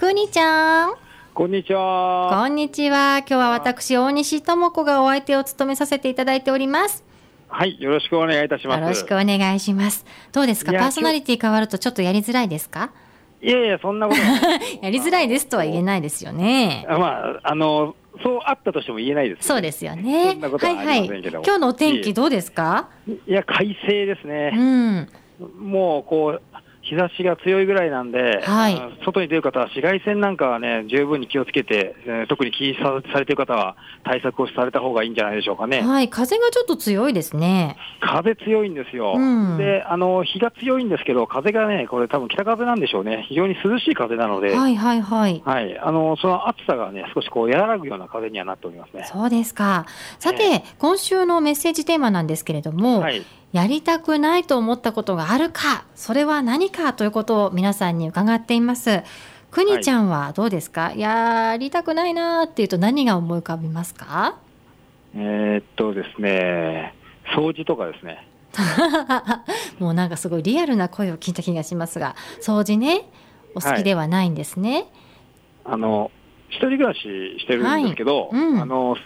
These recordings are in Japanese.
くにちゃん。 こんにちは。 こんにちは。今日は私、大西智子がお相手を務めさせていただいております。 はい、よろしくお願いいたします。 よろしくお願いします。どうですか、パーソナリティ変わるとちょっとやりづらいですか？ いやいや、そんなことないやりづらいですとは言えないですよね。 まあ、そうあったとしても言えないです、ね。 そうですよね。 そんなことはありませんけども。 今日のお天気どうですか？ いや、快晴ですね。 うん。 もう、こう、日差しが強いぐらいなんで、 はい、 外に出る方は紫外線なんかはね、十分に気をつけて、特に気にされている方は対策をされた方がいいんじゃないでしょうかね。 はい、風がちょっと強いですね。 風強いんですよ。で、日が強いんですけど、風がね、これ多分北風なんでしょうね。非常に涼しい風なので、 はいはいはい。 はい、その暑さがね、少しこう和らぐような風にはなっておりますね。 そうですか。さて、今週のメッセージテーマなんですけれども、 はい、 やりたくないと思ったことがあるか、それは何かということを皆さんに伺っています。くにちゃんはどうですか？やりたくないなっていうと何が思い浮かびますか？ ですね、掃除とかですね。 もうなんかすごいリアルな声を聞いた気がしますが、掃除ね、お好きではないんですね。 はい、一人暮らししてるんですけど、はい、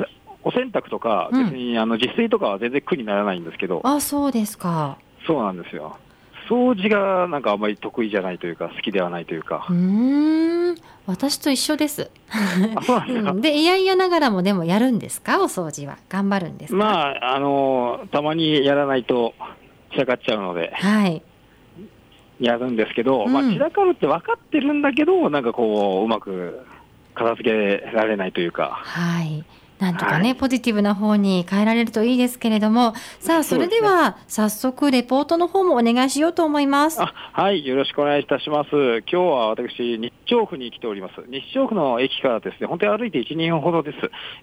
お洗濯とか、別に自炊とかは全然苦にならないんですけど、 あ、そうですか。 そうなんですよ。掃除がなんかあんまり得意じゃないというか、好きではないというか。 私と一緒です。 あ、そうなんですか。 で、いやいやながらもでもやるんですか？お掃除は頑張るんですか？ まあ、たまにやらないと散らかっちゃうので、 はい、 やるんですけど、まあ、散らかるって分かってるんだけど、なんかこう、うまく片付けられないというか。 はい。なんとかね、ポジティブな方に変えられるといいですけれども、さあ、それでは早速レポートの方もお願いしようと思います。 はい、よろしくお願いいたします。今日は私、日調布に来ております。日調布の駅からですね、本当に歩いて1、2分ほどです。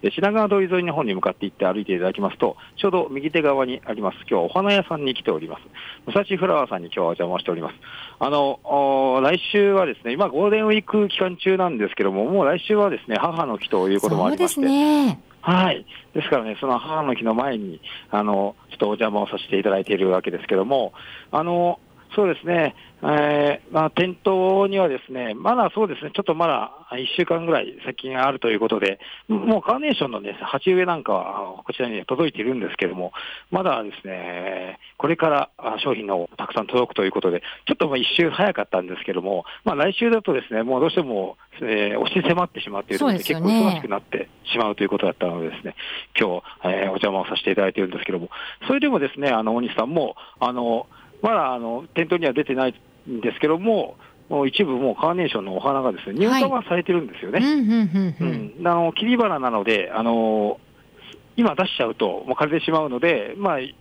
品川通り沿いの方に向かって行って歩いていただきますと、ちょうど右手側にあります。今日はお花屋さんに来ております。武蔵フラワーさんに今日はお邪魔しております。来週はですね、今ゴールデンウィーク期間中なんですけども、もう来週はですね、母の日ということもありまして。 そうですね。 はい。ですからね、その母の日の前に、ちょっとお邪魔をさせていただいているわけですけども、そうですね、店頭にはですね、まだそうですね、ちょっとまだ1週間ぐらい先があるということで、もうカーネーションのね、鉢植えなんかはこちらに届いているんですけども、まだですね、これから商品のたくさん届くということで、ちょっと1週早かったんですけども、来週だとですね、もうどうしても、押し迫ってしまっているので、結構忙しくなってしまうということだったのでですね、今日、お邪魔をさせていただいているんですけども、それでもですね、大西さんも、まだ店頭には出てないんですけども、もう一部もうカーネーションのお花がですね、入荷はされてるんですよね。切り花なので、今出しちゃうともう枯れてしまうので、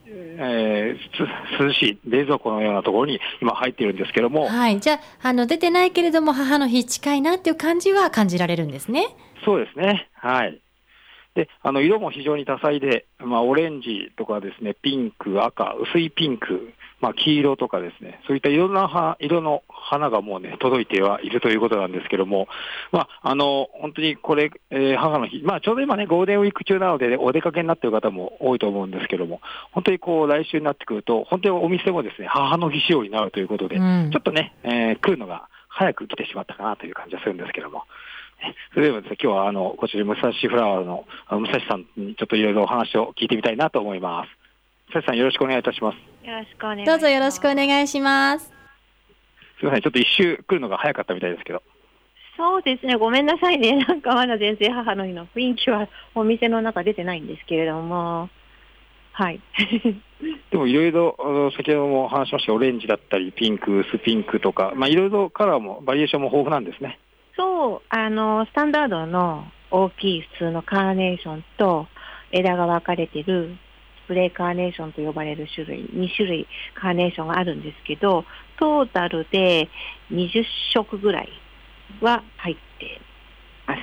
涼しい冷蔵庫のようなところに今入っているんですけども。 はい。じゃあ、出てないけれども母の日近いなっていう感じは感じられるんですね。 そうですね。はい。で、色も非常に多彩で、オレンジとかですね、ピンク、赤、薄いピンク、黄色とかですね、そういったいろんな色の花がもうね、届いてはいるということなんですけども、本当にこれ、母の日、ちょうど今ね、ゴールデンウィーク中なので、お出かけになっている方も多いと思うんですけども、本当にこう、来週になってくると、本当にお店もですね、母の日仕様になるということで、ちょっとね、来るのが早く来てしまったかなという感じはするんですけども。それではですね、今日はこちら武蔵フラワーの武蔵さんにちょっといろいろお話を聞いてみたいなと思います。武蔵さん、よろしくお願いいたします。 よろしくお願いします。 どうぞよろしくお願いします。 すみません、ちょっと一周来るのが早かったみたいですけど。 そうですね、ごめんなさいね。なんかまだ全然母の日の雰囲気はお店の中出てないんですけれども。はい。 でもいろいろ、先ほども話しましたオレンジだったり、ピンク、薄ピンクとか、いろいろカラーも、バリエーションも豊富なんですね。 そう、スタンダードの大きい普通のカーネーションと枝が分かれてるスプレーカーネーションと呼ばれる種類、2種類カーネーションがあるんですけど、トータルで20色ぐらいは入ってます。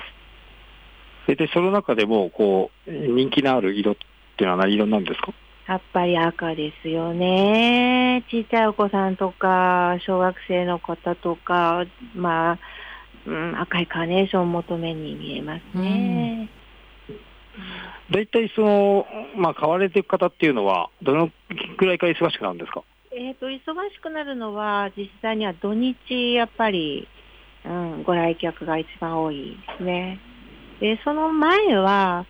で、その中でも、人気のある色っていうのは何色なんですか？ やっぱり赤ですよね。ちっちゃいお子さんとか、小学生の方とか、赤いカーネーションを求めに見えますね。 大体買われていく方っていうのは、どのくらいから忙しくなるんですか？ 忙しくなるのは、実際には土日、やっぱり、 ご来客が一番多いですね。で、その前は、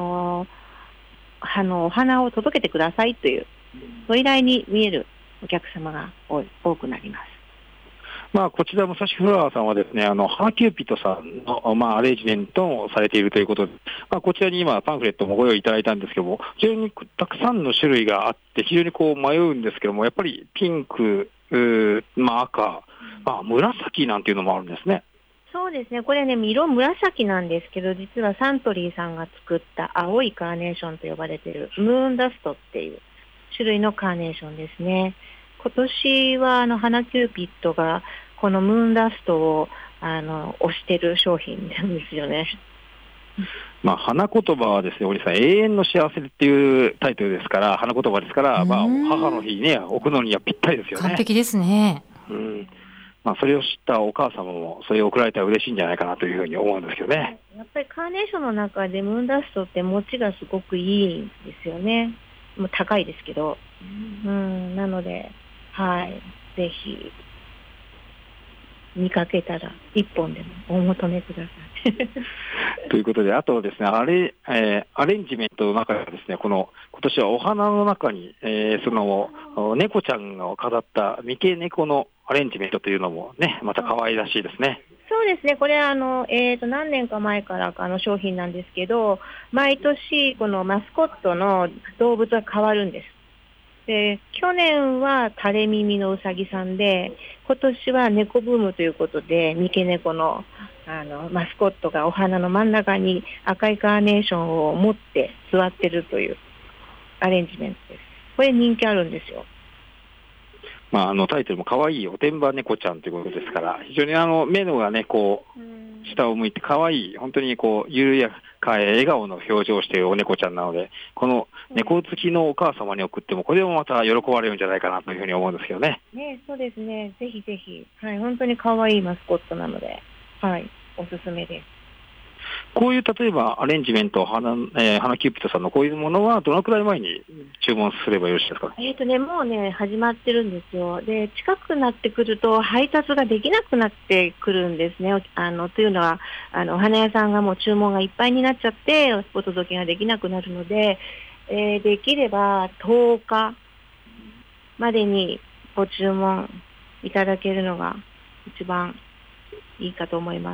お花を届けてくださいという、ご依頼に見えるお客様が多くなります。 こちら、武蔵フラワーさんはですね、花キューピットさんの、アレンジメントをされているということで、こちらに今、パンフレットもご用意いただいたんですけども、非常にたくさんの種類があって、非常に迷うんですけども、やっぱりピンク、赤、紫なんていうのもあるんですね。 そうですね。これね、色紫なんですけど、実はサントリーさんが作った青いカーネーションと呼ばれているムーンダストっていう種類のカーネーションですね。今年は花キューピットがこのムーンダストを推してる商品なんですよね。 花言葉はですね、織さん、永遠の幸せっていうタイトルですから、花言葉ですから、母の日にね、置くのにはぴったりですよね。 完璧ですね。 それを知ったお母様も、それを送られたら嬉しいんじゃないかなというふうに思うんですけどね。 やっぱりカーネーションの中でムーンダストって持ちがすごくいいんですよね。もう高いですけど。なので、ぜひ、見かけたら一本でもお求めください。 ということで、あとですね、アレンジメントの中ではですね、今年はお花の中に、猫ちゃんが飾った三毛猫のアレンジメントというのもね、また可愛らしいですね。 そうですね。これ何年か前から商品なんですけど、毎年このマスコットの動物が変わるんです。で、去年は垂れ耳のうさぎさんで、今年は猫ブームということで、三毛猫のマスコットがお花の真ん中に赤いカーネーションを持って座ってるというアレンジメントです。これ人気あるんですよ。 タイトルも可愛いおてんば猫ちゃんということですから、非常に目のがね、下を向いて可愛い、本当に緩やかい笑顔の表情をしているお猫ちゃんなので、この猫好きのお母様に送っても、これもまた喜ばれるんじゃないかなというふうに思うんですけどね。 そうですね。ぜひぜひ。本当に可愛いマスコットなので、おすすめです。 こういう例えばアレンジメント、花キューピットさんのこういうものはどのくらい前に注文すればよろしいですか？ もうね、始まってるんですよ。で、近くなってくると配達ができなくなってくるんですね。というのは、お花屋さんがもう注文がいっぱいになっちゃって、お届けができなくなるので、できれば10日までにご注文いただけるのが一番いいかと思います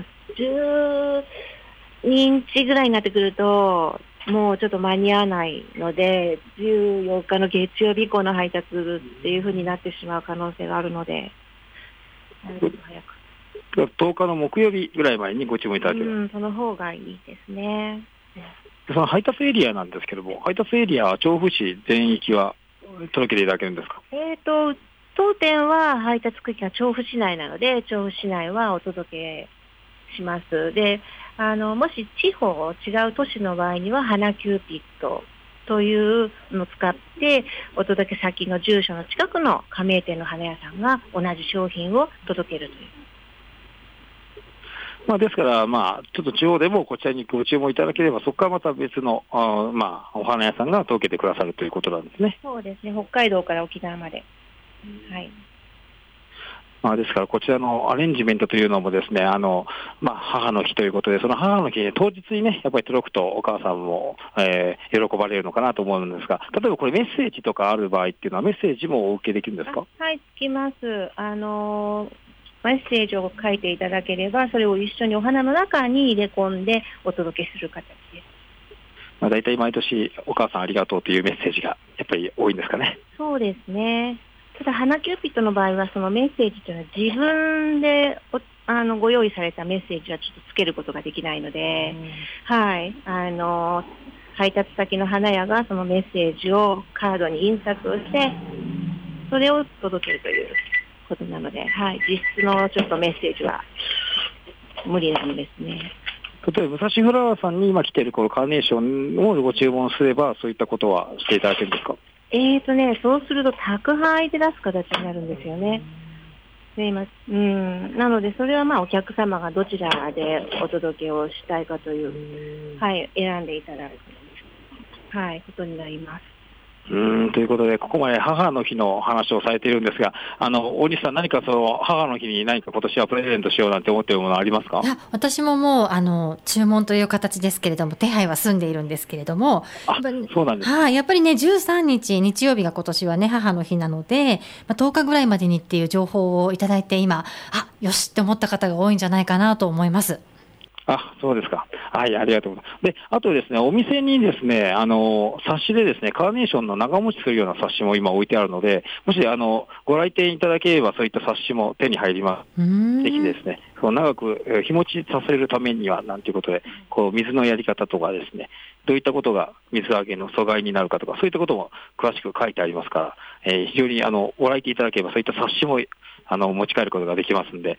。10日ぐらいになってくると、もうちょっと間に合わないので、14日の月曜日以降の配達っていう風になってしまう可能性があるので、 早く。10日の木曜日ぐらい前にご注文いただける。 その方がいいですね。 その配達エリアなんですけども、配達エリアは調布市全域は届けていただけるんですか？ 当店は配達区域は調布市内なので、調布市内はお届けします。で、もし地方、違う都市の場合には、花キューピットというのを使って、お届け先の住所の近くの加盟店の花屋さんが同じ商品を届けるという。 ですから、ちょっと地方でもこちらにご注文いただければ、そこからまた別の、お花屋さんが届けてくださるということなんですね。 そうですね。北海道から沖縄まで。 ですから、こちらのアレンジメントというのもですね、母の日ということで、その母の日当日にね、やっぱり届くとお母さんも、喜ばれるのかなと思うんですが、例えばこれメッセージとかある場合っていうのは、メッセージもお受けできるんですか？ つきます。メッセージを書いていただければ、それを一緒にお花の中に入れ込んでお届けする形です。 大体毎年お母さんありがとうというメッセージがやっぱり多いんですかね？ そうですね。ただ、花キューピットの場合は、そのメッセージというのは自分でご用意されたメッセージはちょっとつけることができないので、配達先の花屋がそのメッセージをカードに印刷をして、それを届けるということなので、実質のちょっとメッセージは無理なんですね。 例えば、武蔵フラワーさんに今来ているこのカーネーションをご注文すれば、そういったことはしていただけるんですか？ そうすると宅配で出す形になるんですよね。なので、それはお客様がどちらでお届けをしたいかという、選んでいただく、ことになります。 ということで、ここまで母の日の話をされているんですが、大西さん、何かその母の日に何か今年はプレゼントしようなんて思っているものありますか？ いや、私ももう注文という形ですけれども、手配は済んでいるんですけれども、 あ、そうなんです。 はい、やっぱりね、13日日曜日が今年はね、母の日なので、10日ぐらいまでにっていう情報をいただいて、今、よしって思った方が多いんじゃないかなと思います。 そうですか。はい、ありがとうございます。で、あとですね、お店にですね、冊子でですね、カーネーションの長持ちするような冊子も今置いてあるので、もし、ご来店いただければ、そういった冊子も手に入ります。ぜひですね、長く日持ちさせるためには、なんていうことで、水のやり方とかですね、どういったことが水揚げの阻害になるかとか、そういったことも詳しく書いてありますから、非常に、ご来店いただければ、そういった冊子も、持ち帰ることができますんで、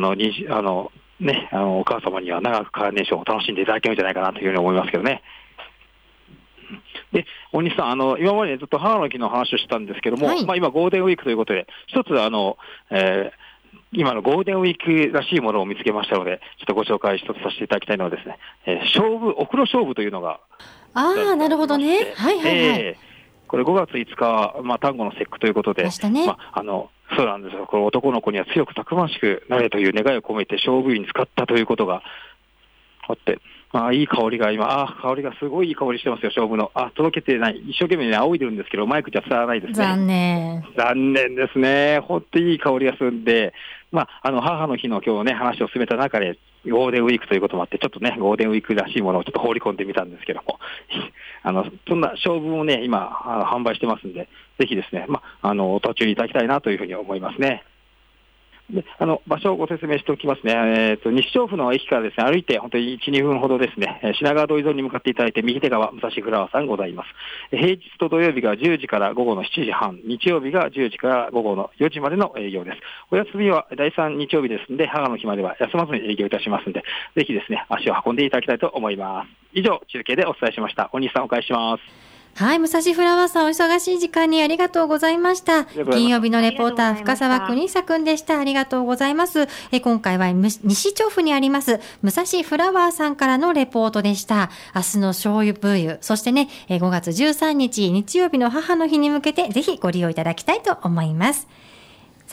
お母様には長くカーネーションを楽しんでいただけるんじゃないかなというふうに思いますけどね。で、大西さん、今までずっと母の日の話をしたんですけども、今ゴールデンウィークということで、一つ今のゴールデンウィークらしいものを見つけましたので、ちょっとご紹介一つさせていただきたいのはですね、お風呂勝負というのが。 なるほどね。はいはいはい。 これ5月5日、端午の節句ということで、 ましたね。 そうなんですよ。これ男の子には強くたくましくなれという願いを込めて勝負湯に使ったということがあって、いい香りが今、香りがすごいいい香りしてますよ、勝負の。届けてない。一生懸命ね、仰いでるんですけど、マイクじゃ伝わらないですね。残念ですね。本当にいい香りがするんで、母の日の今日ね、話を進めた中で、ゴールデンウィークということもあって、ちょっとね、ゴールデンウィークらしいものをちょっと放り込んでみたんですけども、そんな勝負もね、今、販売してますんで、ぜひですね、途中にいただきたいなというふうに思いますね。で、場所をご説明しておきますね。西調布の駅からですね、歩いて本当に1、2分ほどですね、品川通り沿いに向かっていただいて、右手側、武蔵フラワーさんございます。平日と土曜日が10時から午後の7時半、日曜日が10時から午後の4時までの営業です。お休みは第3日曜日ですので、母の日までは休まずに営業いたしますので、ぜひですね、足を運んでいただきたいと思います。以上、中継でお伝えしました。大西さん、お返しします。 はい、武蔵フラワーさん、お忙しい時間にありがとうございました。金曜日のレポーター、深澤邦久くんでした。ありがとうございます。今回は西調布にあります武蔵フラワーさんからのレポートでした。明日の醤油ブーユ、そしてね、5月13日日曜日の母の日に向けてぜひご利用いただきたいと思います。